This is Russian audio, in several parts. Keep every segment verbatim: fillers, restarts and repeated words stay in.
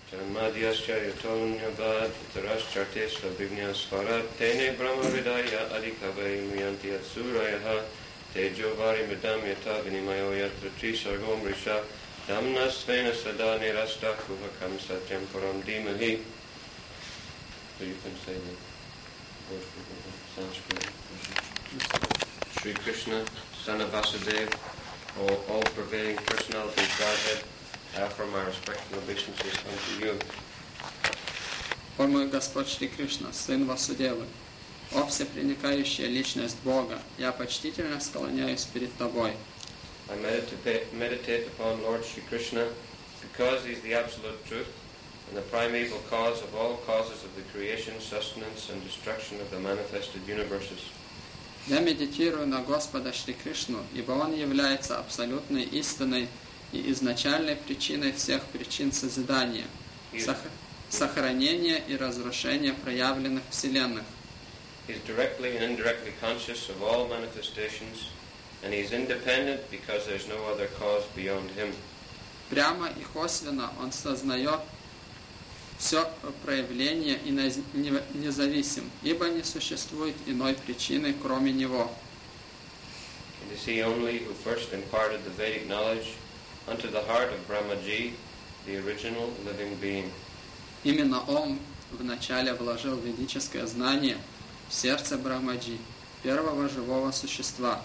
Janmadhyascha yatonyavad tarashchartesva vignyasvarat tene brahmavidaya adhikave muyanti atsurayaha tejovari midam yata vinimayo yatra trisargom risha damnasvena sada nirasta kuvakam satyam param dhimahi. So you can say the word for Sanskrit. Sri Krishna, son of Vasudeva, all-pervading personality of Godhead, I offer my respectful obeisances unto you. О мой Господь Шри Кришна, сын Васудевы, о всепроникающая личность Бога, я почтительно склоняюсь перед Тобой. I meditate, meditate upon Lord Shri Krishna because he is the absolute truth and the primeval cause of all causes of the creation, sustenance and destruction of the manifested universes. Я медитирую на Господа Шри Кришну, ибо Он является абсолютной истиной и изначальной причиной всех причин созидания, сох- сохранения и разрушения проявленных вселенных. He is directly and indirectly conscious of all manifestations, and he is independent because there is no other cause beyond him. Прямо и косвенно Он сознает все проявление и независим, ибо не существует иной причины, кроме Него. It is he only who first imparted the Vedic knowledge unto the heart of Brahmaji, the original living being. Именно Он вначале вложил ведическое знание в сердце Брахмаджи, первого живого существа.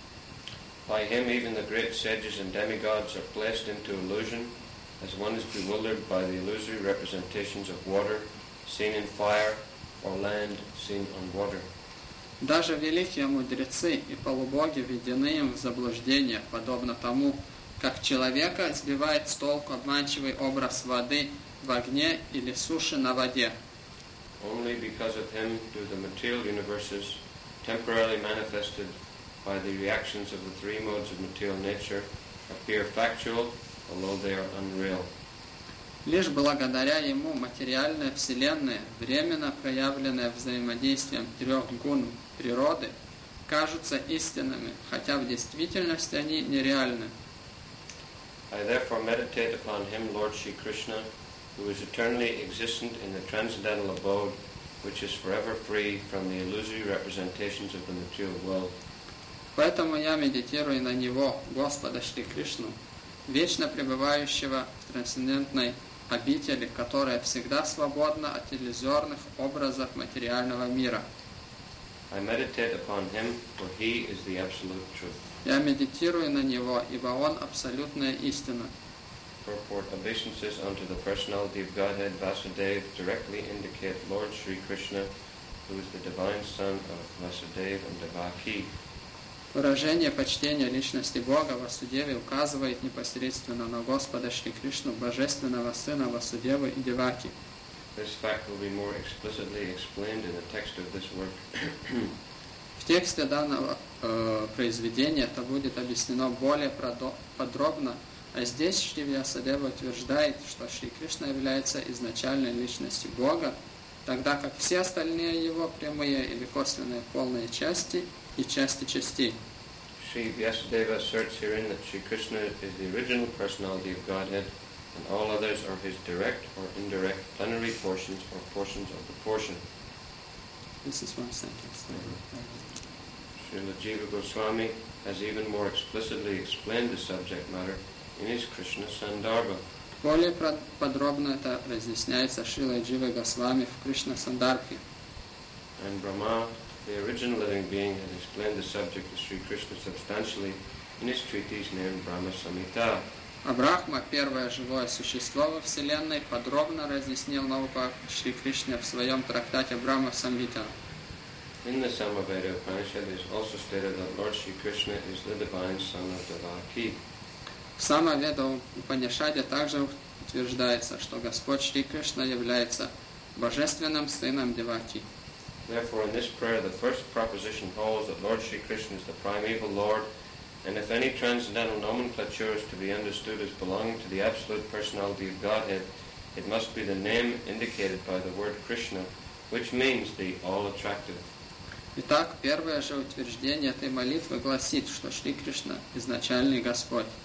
By him even the great sages and demigods are placed into illusion, as one is bewildered by the illusory representations of water seen in fire or land seen on water. Даже великие мудрецы и полубоги введены им в заблуждение, подобно тому, как человека сбивает с толку обманчивый образ воды в огне или суши на воде. Only because of him do the material universes, temporarily manifested by the reactions of the three modes of material nature, appear factual, although they are unreal. Лишь благодаря ему материальная вселенная, временно проявленная взаимодействием трех гун природы, кажутся истинными, хотя в действительности они нереальны. I therefore meditate upon him, Lord Shri Krishna, who is eternally existent in the transcendental abode, which is forever free from the illusory representations of the material world. Поэтому я медитирую на Него, Господа Шри Кришну, вечно пребывающего в трансцендентной обители, которая всегда свободна от иллюзорных образов материального мира. I meditate upon him, for he is the absolute truth. Я медитирую на Него, ибо Он абсолютная истина. Purport obeisances unto the personality of Godhead Vasudeva directly indicate Lord Shri Krishna, who is the divine son of Vasudeva and Devaki. Выражение почтения личности Бога Васудеве указывает непосредственно на Господа Шри Кришну, божественного сына Васудевы и Деваки. This fact will be more explicitly explained in the text of this work. В тексте данного э, произведения это будет объяснено более подробно, а здесь Шри Вьясадева утверждает, что Шри Кришна является изначальной личностью Бога, тогда как все остальные его прямые или косвенные полные части и части частей. Shri Vyasadeva asserts herein that Shri Krishna is the original personality of Godhead, and all others are his direct or indirect plenary portions or portions of the portion. This is one sentence. Srila Jiva Goswami has even more explicitly explained the subject matter in his Krishna Sandarbha. Более подробно это разъясняется Шрилой Дживой Госвами в Кришна Сандарбхе. And Brahma, the original living being, has explained the subject of Sri Krishna substantially in his treatise named Brahma Samhita. А Брахма, первое живое существо во Вселенной, подробно разъяснил науку о Шри Кришне в своем трактате Брахма Самхита. In the Samaveda Upanishad it is also stated that Lord Shri Krishna is the divine son of Devaki. В Самаведа Упанишаде также утверждается, что Господь Шри Кришна является божественным сыном Деваки. Therefore, in this prayer, the first proposition holds that Lord Shri Krishna is the primeval Lord, and if any transcendental nomenclature is to be understood as belonging to the absolute personality of Godhead, it must be the name indicated by the word Krishna, which means the all-attractive. Итак, первое же утверждение этой молитвы гласит, что Шри Кришна – изначальный Господь.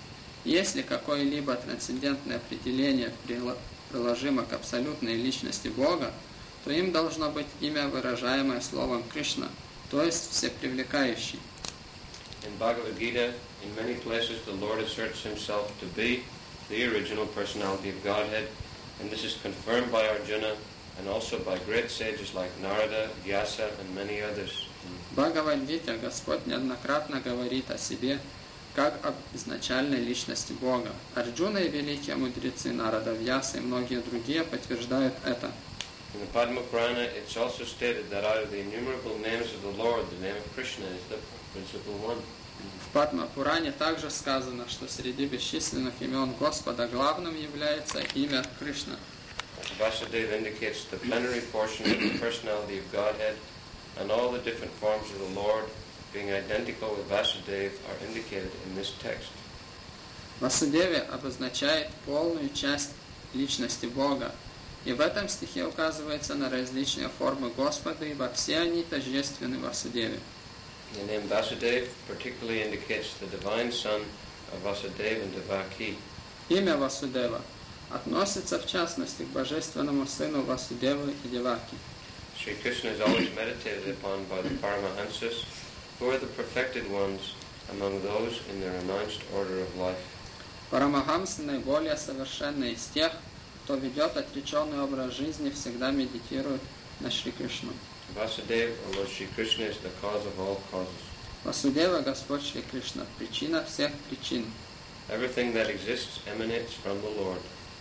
Если какое-либо трансцендентное определение приложимо к абсолютной личности Бога, то им должно быть имя, выражаемое словом Кришна, то есть всепривлекающий. In Bhagavad Gita, in many places the Lord asserts himself to be the original personality of Godhead, and this is confirmed by Arjuna and also by great sages like Narada, Vyasa, and many others. В Бхагавад-гите Господь неоднократно говорит о себе как об изначальной личности Бога. Арджуна и великие мудрецы Нарада, Вьяса и многие другие подтверждают это. In the Padma Purana, it's also stated that out of the innumerable names of the Lord, the name of Krishna is the principal one. В Падма-Пуране также сказано, что среди бесчисленных имен Господа главным является имя Кришна. Vasudeva indicates the plenary portion of the personality of Godhead, and all the different forms of the Lord, being identical with Vasudeva, are indicated in this text. Васудева обозначает полную часть личности Бога, и в этом стихе указывается на различные формы Господа, ибо все они тождественны Васудеве. The name Vasudeva particularly indicates the divine son of Vasudeva and Devaki. Имя Васудева относится в частности к божественному сыну Васудевы и Деваки. Sri Krishna is always meditated upon by the Paramahansas, who are the perfected ones among those in the renounced order of life. Парамахамсы наиболее совершенные из тех, кто ведет отреченный образ жизни, всегда медитирует на Шри Кришну. Vasudeva, or Lord Shri Krishna, is the cause of all causes. Васудева, Господь Шри Кришна, причина всех причин. Everything that exists emanates from the Lord.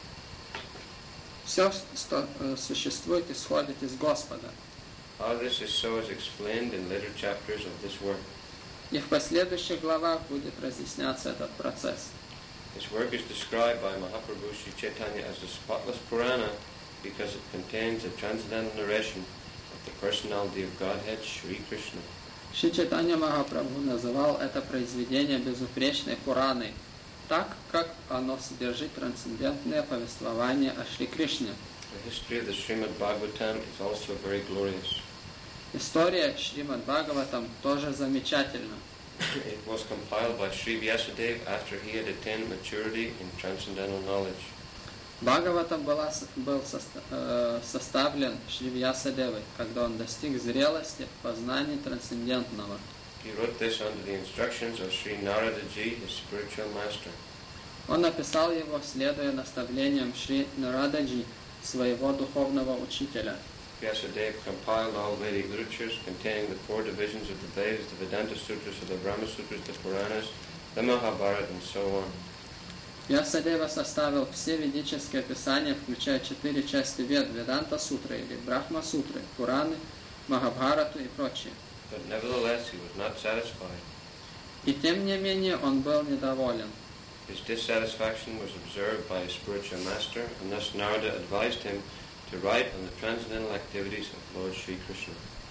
Все, что существует, исходит из Господа. How this is so is explained in later chapters of this work. И в последующих главах будет разъясняться этот процесс. This work is described by Mahaprabhu Sri Chaitanya as the spotless Purana because it contains a transcendental narration of the personality of Godhead, Shri Krishna. Шри Чайтанья Махапрабху называл это произведение безупречной Пураной, так как оно содержит трансцендентное повествование о Шри Кришне. The history of the Srimad Bhagavatam is also very glorious. История Шримад Бхагаватам тоже замечательна. It was compiled by Sri Vyasadeva after he had attained maturity in transcendental knowledge. Бхагаватам была, был соста, э, составлен Шри Вьясадевой, когда он достиг зрелости в познании трансцендентного. He wrote this under the instructions of Sri Narada Ji, his spiritual master. Он написал его, следуя наставлениям Шри Нарададжи, своего духовного учителя. Vyasadeva compiled all Vedic literatures containing the four divisions of the Vedas, the Vedanta Sutras, the Brahma Sutras, the Puranas, the Mahabharata, and so on. Вьясадева составил все ведические писания, включая четыре части Вед, Веданта Сутры или Брахма Сутры, Пураны, Махабхарату и прочее. But nevertheless, he was not satisfied. И тем не менее он был недоволен. His dissatisfaction was observed by his spiritual master, and thus Narada advised him to write on the transcendental activities of Lord Shri Krishna.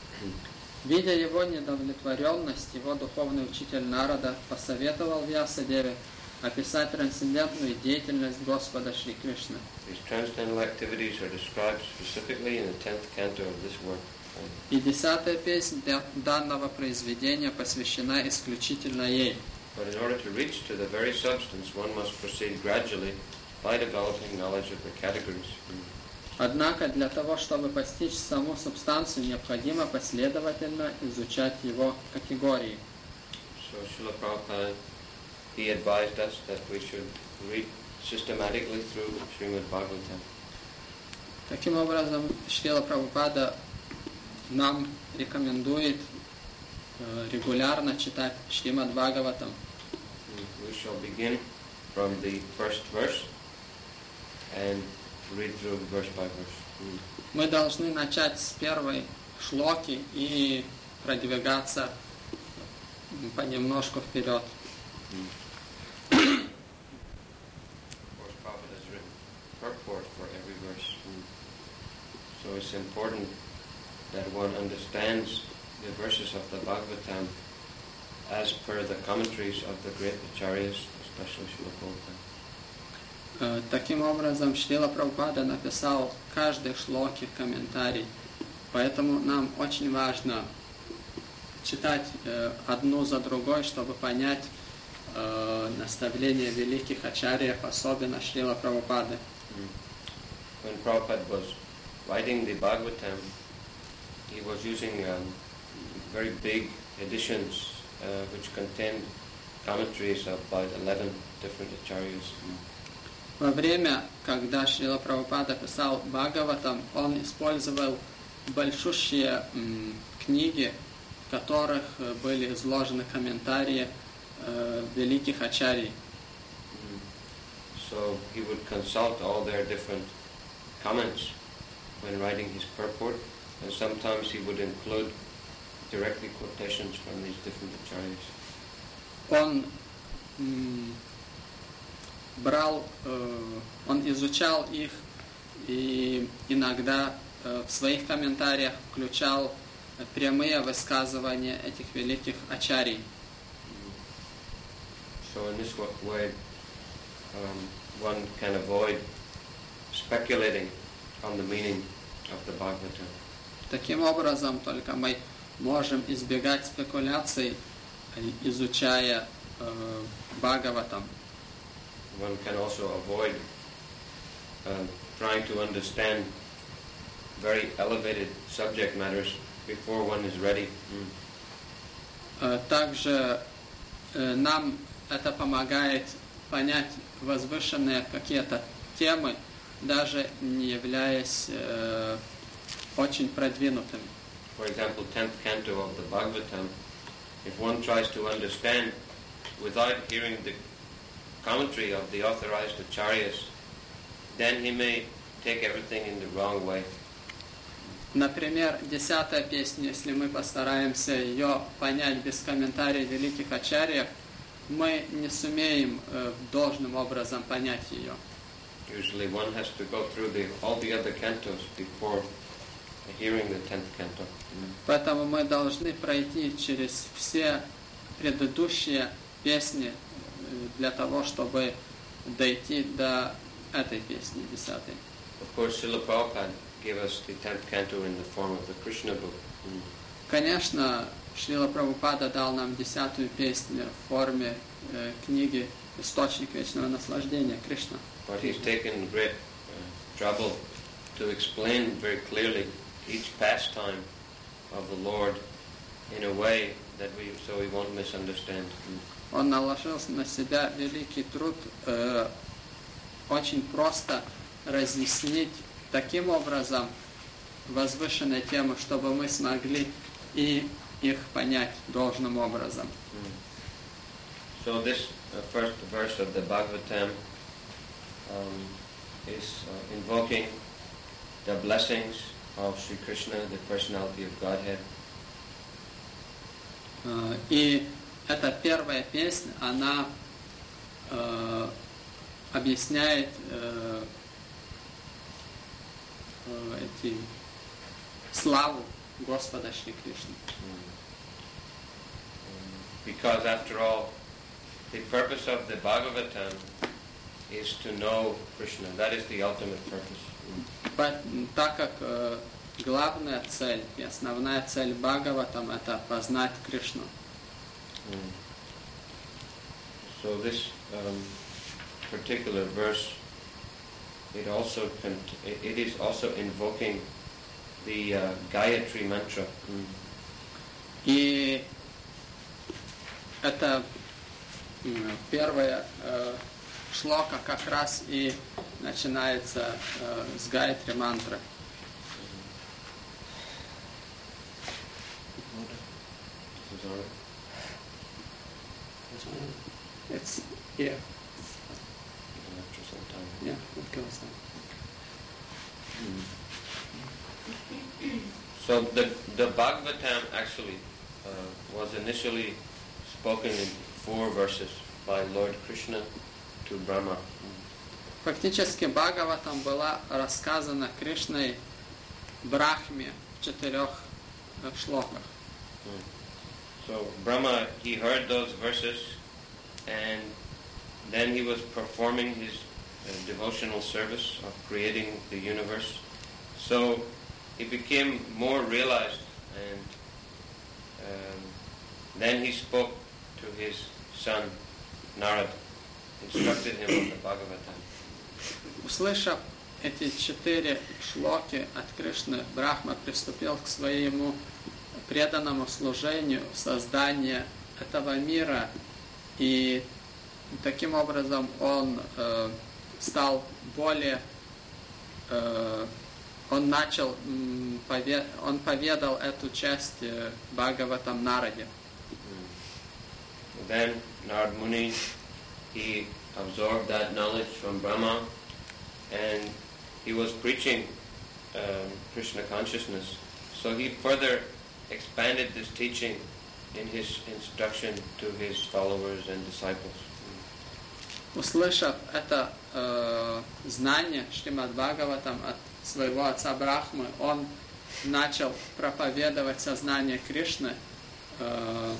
Видя его недовлетворенность, его духовный учитель Нарада посоветовал Вьясадеве описать трансцендентную деятельность Господа Шри Кришны. These transcendental activities are described specifically in the tenth canto of this work. И десятая песня данного произведения посвящена исключительно ей. But in order to reach to the very substance, one must proceed gradually by developing knowledge of the categories. Однако для того, чтобы постичь саму субстанцию, необходимо последовательно изучать его категории. So Srila Prabhupada, he advised us that we should read systematically through Srimad Bhagavatam. Таким образом, Шрила Прабхупада нам рекомендует э, регулярно читать Шримад Бхагаватам. We shall begin from the first verse and read through verse by verse. Мы должны начать с первой шлоки и продвигаться понемножку вперед. Of course, Prabhupada has written purport for every verse. So it's important that one understands the verses of the Bhagavatam as per the commentaries of the great acharyas, especially Srila Prabhupada. Таким образом, Шрила Прабхупада написал каждой шлоке комментарий. Поэтому нам очень важно читать одну за другой, чтобы понять э, наставления великих ачарьев, особенно Шрила Прабхупады. When Prabhupada was writing the Bhagavatam, he was using um, very big editions uh, which contained commentaries of about eleven different acharyas. Во время, когда Шрила Прабхупада писал Бхагаватам, он использовал большущие м, книги, в которых были изложены комментарии э, великих ачарий. So he would consult all their different comments when writing his purport, and sometimes he would include directly quotations from these different acharyas. Он м, брал, э, он изучал их и иногда э, в своих комментариях включал прямые высказывания этих великих ачарий. So in this way, um, one can avoid speculating on the meaning of the Bhagavatam. Таким образом, только мы можем избегать спекуляций, изучая э, Бхагаватам. One can also avoid uh, trying to understand very elevated subject matters before one is ready. Mm. Э, также э, нам это помогает понять возвышенные какие-то темы, даже не являясь э, очень продвинутыми. For example, tenth canto of the Bhagavatam, if one tries to understand without hearing the commentary of the authorized acharyas, then he may take everything in the wrong way. Например, десятая песня, если мы постараемся ее понять без комментариев великих ачарьев, мы не сумеем э, должным образом понять ее. Usually one has to go through the, all the other cantos before hearing the tenth canto. Mm. Поэтому мы должны пройти через все предыдущие песни э, для того, чтобы дойти до этой песни, десятой. Of course, Srila Prabhupada gave us the tenth canto in the form of the Krishna book. Mm. Конечно, Шрила Прабхупада дал нам десятую песню в форме э, книги «Источник вечного наслаждения» Кришна. But he's taken great uh, trouble to explain very clearly each pastime of the Lord in a way that we so we won't misunderstand. Mm. Он наложил на себя великий труд э, очень просто разъяснить таким образом возвышенные темы, чтобы мы смогли и их понять должным образом. Mm. So this uh, first verse of the Bhagavatam um, is uh, invoking the blessings of Sri Krishna, the personality of Godhead. Э, и эта первая песня, она э, объясняет э, э, эти славу Господа Шри Кришны. Because after all, the purpose of the Bhagavatam is to know Krishna. That is the ultimate purpose. Так как э, главная цель и основная цель Бхагаватам — это познать Кришну. Mm. So this um, particular verse, it also cont- it is also invoking the uh, Gayatri mantra. Mm. И это м, первая э, шлока как раз и начинается э, с Гайатри мантры. It's here. Yeah, it goes on. Mm. So the the Bhagavatam actually uh, was initially spoken in four verses by Lord Krishna to Brahma. Фактически Бхагаватам была рассказана Кришной Брахме в четырех э, шлоках. Mm. So Brahma, he heard those verses, and then he was performing his uh, devotional service of creating the universe. So he became more realized, and um, then he spoke to his son Narad instructed him on the Bhagavatam. Услышав эти четыре шлоки от Кришны, Брахма приступил к своему преданному служению создания этого мира, и таким образом он э, стал более, э, он начал, м, пове, он поведал эту часть э, Бхагаватам Нараде. Then Narad Muni, he absorbed that knowledge from Brahma, and he was preaching um, Krishna consciousness. So he further expanded this teaching in his instruction to his followers and disciples. Услышав это э, знание Шримад Бхагаватам от своего отца Брахмы, он начал проповедовать сознание Кришны, э,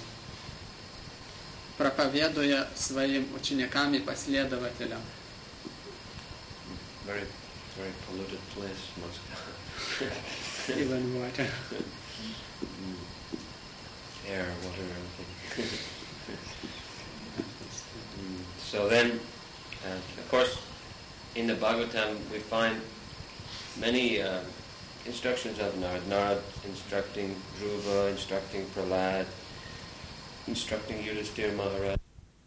проповедуя своим ученикам и последователям. Very, very polluted place, Moscow. Even water. Air, water, everything. So then, uh, of course, in the Bhagavatam we find many uh, instructions of Narad. Narad instructing Dhruva, instructing Prahlad, instructing Yudhisthira Maharaj.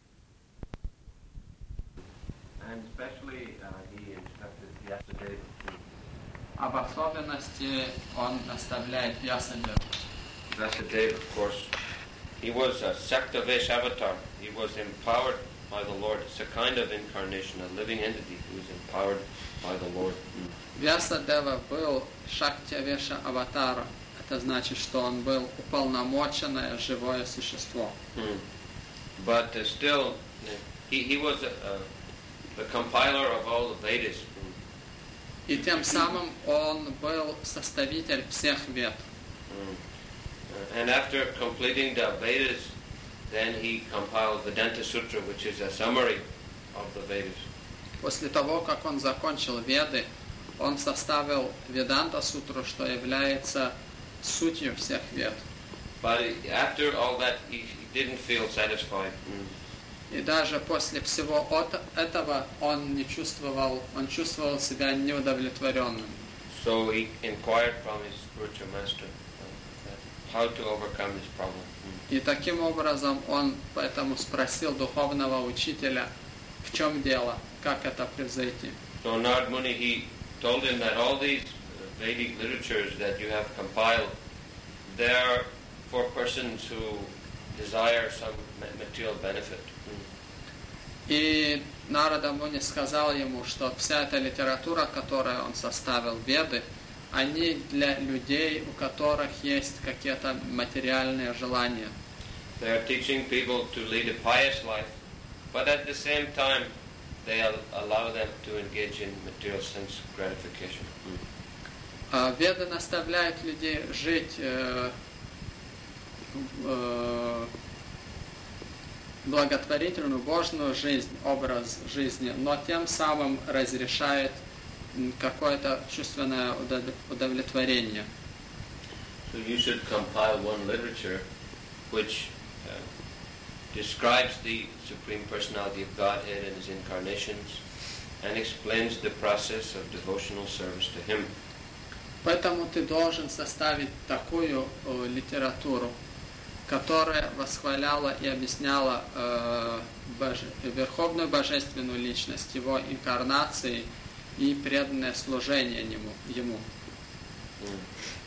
And especially uh, he instructed Vyasadeva. А в особенности он наставляет Вьясадеву. Vyasadeva, of course, he was a Saktavesh avatar. He was empowered by the Lord. It's a kind of incarnation, a living entity who is empowered by the Lord. Вьясадева был Шактявеша аватара. Это значит, что он был уполномоченное живое существо. Hmm. But uh, still, he, he was a, a, the compiler of all the Vedas. И тем самым он был составитель всех вед. Hmm. And after completing the Vedas, then he compiled Vedanta Sutra, which is a summary of the Vedas. После того, как он закончил Веды, он составил Веданта Сутру, что является сутью всех вед. But after all that, he, he didn't feel satisfied. И даже после всего от этого он не чувствовал, он чувствовал себя неудовлетворенным. So he inquired from his spiritual master how to overcome this problem. И таким образом он поэтому спросил духовного учителя, в чем дело, как это превзойти. So Narad Muni, he told him that all these Vedic literatures that you have compiled, they are for persons who desire some material benefit. И Нарада Муни сказал ему, что вся эта литература, которую он составил, Веды, они для людей, у которых есть какие-то материальные желания. They are teaching people to lead a pious life, but at the same time, they allow them to engage in material sense gratification. Mm. Веды наставляют людей жить э, э, благотворительную, божную жизнь, образ жизни, но тем самым разрешает какое-то чувственное удовлетворение. So you should compile one literature which uh, describes the Supreme Personality of Godhead and His incarnations and explains the process of devotional service to Him. Поэтому ты должен составить такую э, литературу, которая восхваляла и объясняла э, боже, Верховную Божественную Личность, Его инкарнации и преданное служение Ему. ему. Mm.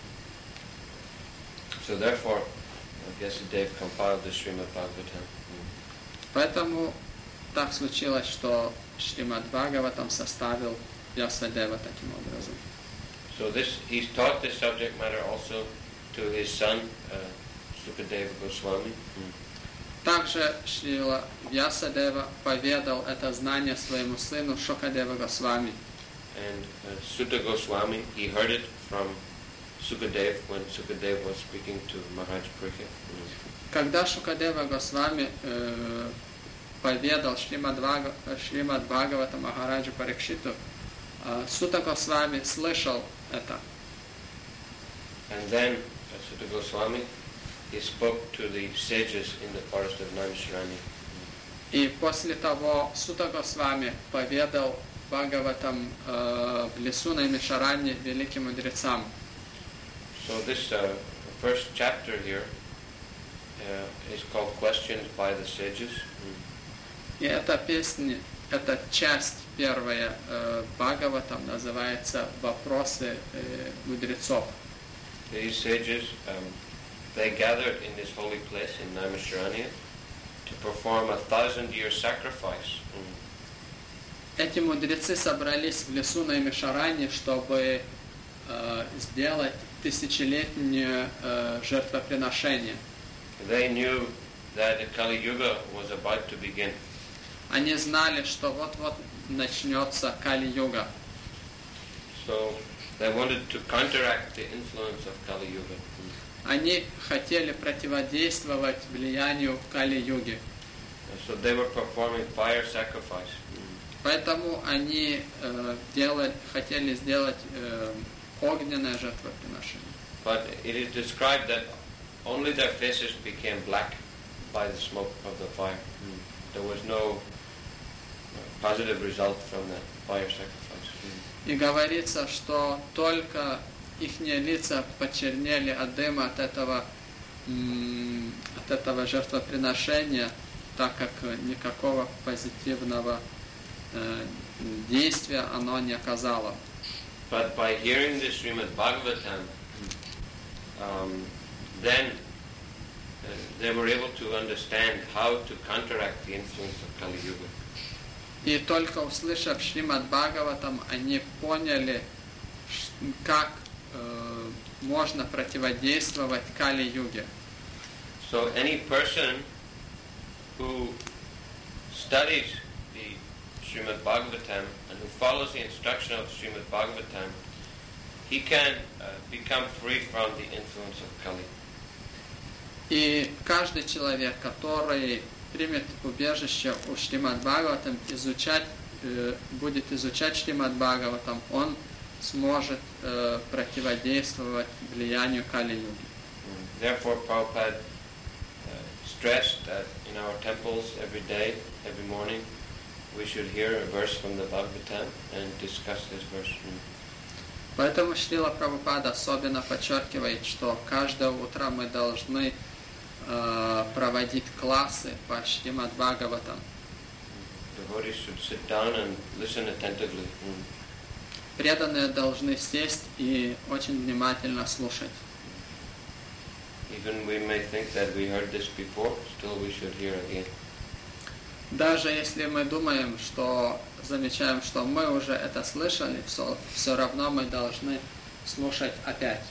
So therefore, Vyasadeva compiled the Srimad Bhagavatam. Mm. Поэтому так случилось, что Шримад Бхагаватам составил Вьясадева таким образом. So this, he's taught this subject matter also to his son, uh, Sukadeva Goswami. Mm. Также Шрила Вьясадева поведал это знание своему сыну Шукадева Госвами. And uh, Sutta Goswami, he heard it from Sukadeva when Sukadeva was speaking to Maharaj Parikshit. Mm. Когда Шукадева Госвами э, поведал Шримад Бхагавата Махараджу Парикшиту, э, Сута Госвами слышал это. And then uh, Sutta Goswami, he spoke to the sages in the forest of Naimisharanya. И после того Сута Госвами поведал Бхагаватам э, в лесу на Наймишаране великим мудрецам. So this uh, first chapter here uh, is called Questions by the Sages. И эта песня, эта часть первая э, Бхагаватам называется «Вопросы э, мудрецов». These sages, um, they gathered in this holy place in Naimisharanya to perform a thousand-year sacrifice. Эти мудрецы собрались в лесу на Наймишаране, чтобы э, сделать тысячелетнее э, жертвоприношение. They knew that the Kali Yuga was about to begin. Они знали, что вот-вот начнется Кали-юга. So they wanted to counteract the influence of Kali Yuga. Они хотели противодействовать влиянию Кали-юги. So they were performing fire sacrifice. Поэтому они э, делали, хотели сделать э, огненное жертвоприношение. But it is described that only their faces became black by the smoke of the fire. There was no positive result from that fire sacrifice. И говорится, что только их лица почернели от дыма от этого, м- от этого жертвоприношения, так как никакого позитивного э, действия оно не оказало. But by hearing the Srimad Bhagavatam, um, then uh, they were able to understand how to counteract the influence of Kali Yuga. И только услышав Шримад Бхагаватам, они поняли, как э, можно противодействовать Кали-юге. So any person who studies the Srimad Bhagavatam and who follows the instruction of Srimad Bhagavatam, he can uh, become free from the influence of Kali. И каждый человек, который примет убежище у Шримад Бхагаватам, изучать, э, будет изучать Шримад Бхагаватам, он сможет э, противодействовать влиянию Кали-юги. Therefore, Prabhupada uh, stressed that in our temples every day, every morning, we should hear a verse from the Bhagavatam and discuss this verse. Поэтому Шрила Прабхупада особенно подчеркивает, что каждое утро мы должны э, проводить классы по Шримад Бхагаватам. Devotees should sit down and listen attentively. Преданные должны сесть и очень внимательно слушать. Even we may think that we heard this before, still we should hear again. Даже если мы думаем, что замечаем, что мы уже это слышали, все, все равно мы должны слушать опять.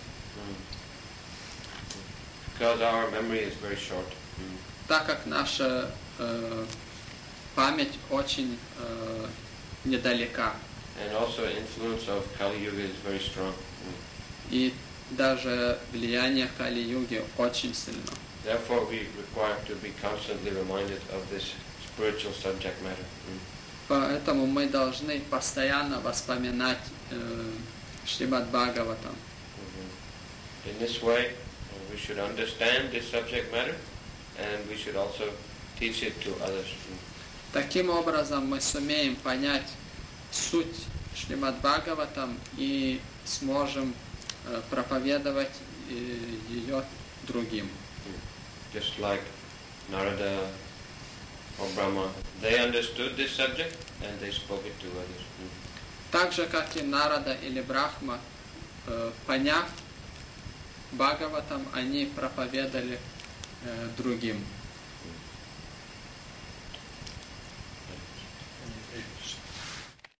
Because our memory is very short. Так как наша э, память очень э, недалека. And also influence of Kali Yuga is very strong. И даже влияние Кали-юги очень сильно. Therefore we require to be constantly reminded of this spiritual subject matter. Поэтому мы должны постоянно вспоминать э, Шримад Бхагаватам. In this way, we should understand this subject matter, and we should also teach it to others. Таким образом мы сумеем понять суть Шримад Бхагаватам и сможем э, проповедовать э, ее другим. Just like Narada or Brahma, they understood this subject and they spoke it to others. Так же, как и Нарада или Брахма, э, поняв Бхагаватам, они проповедовали э, другим.